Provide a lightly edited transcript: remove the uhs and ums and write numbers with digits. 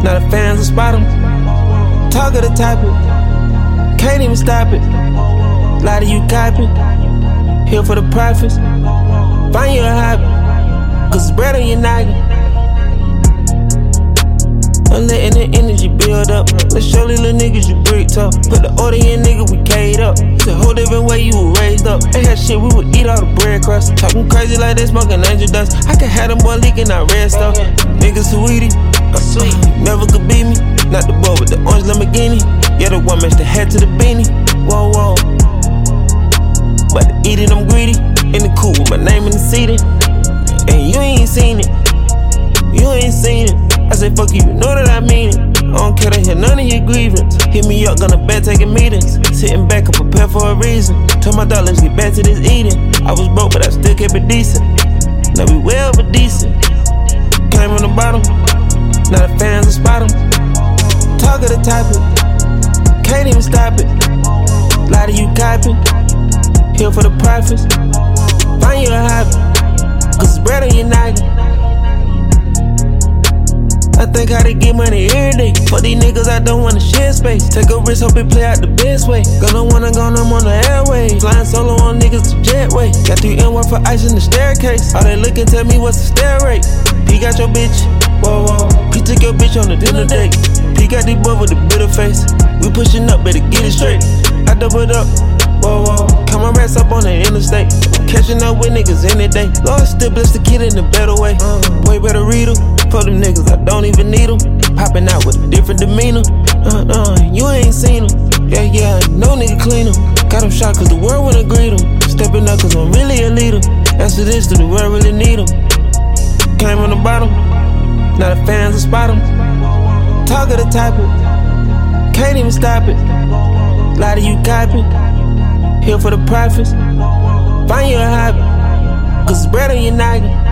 Now the fans will spot him. Talk of the topic, can't even stop it. Lie to you copy, here for the profits. Find you a hobby, cause it's bread on your noggin. I'm letting the energy build up. Let's show these little niggas you bricked up. Put the order in, nigga, we K'd up. It's a whole different way you were raised up. They had shit, we would eat all the bread crust. Talking crazy like they smoking angel dust. I could have them boy leaking out red stuff. Niggas sweetie, I'm sweet. Never could beat me. Not the boy with the orange Lamborghini. Yeah, the one match the hat to the beanie. Whoa, whoa. But to eat it, I'm greedy. In the coupe with my name in the seating. And you ain't seen it. You ain't seen it. I say fuck you, you know that I mean it. I don't care to hear none of your grievance. Hit me up, gonna bed taking meetings. Sitting back, I'm prepared for a reason. Told my dog, let's get back to this eating. I was broke, but I still kept it decent. Now we well but decent. Came from the bottom, now the fans will spot him. Talk of the topic, can't even stop it. Lie to you copy, here for the profits. Find you a hobby, cause it's bread on your noggin. I think how to get money every day. For these niggas, I don't wanna share space. Take a risk, hope it play out the best way. Gonna wanna go, I'm on the airways. Flying solo on niggas to jetway. Got 3 N1 for ice in the staircase. All they lookin', tell me what's the stair rate. P got your bitch, whoa, whoa. P took your bitch on the dinner date. P got these boys with a bitter face. We pushin' up, better get it straight. I doubled up, whoa, whoa. Count my rats up on the interstate. Catching up with niggas any day. Lord still bless the kid in a better way. Way better read 'em. For them niggas, I don't even need 'em. Popping out with a different demeanor. You ain't seen 'em. Yeah, yeah, no nigga clean 'em. Got 'em shot cause the world wanna greet 'em. Stepping up cause I'm really a leader. Answer this, do the world really need 'em? Came from the bottom, now the fans will spot 'em. Talk of the topic, can't even stop it. Lie to you copy, here for the profits. Find you a hobby, cause it's bread on your noggin.